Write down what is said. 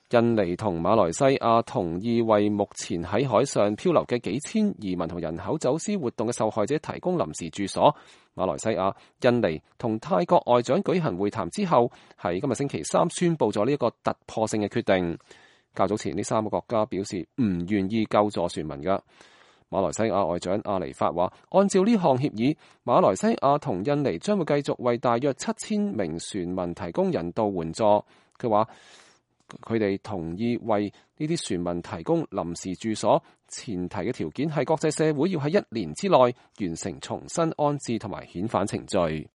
印尼同馬來西亞同意為目前喺海上漂流嘅幾千移民同人口走私活動嘅受害者提供臨時住所。馬來西亞、印尼同泰國外長舉行會談之後，喺今日星期三宣布咗呢一個突破性嘅決定。較早前呢3個國家表示唔願意救助船民㗎。馬來西亞外長阿尼法話，按照呢項協議，馬來西亞同印尼將會繼續為大約7000名船民提供人道援助。佢話佢哋同意為呢啲船民提供臨時住所，前提嘅條件係國際社會要喺1年之內完成重新安置同埋遣返程序。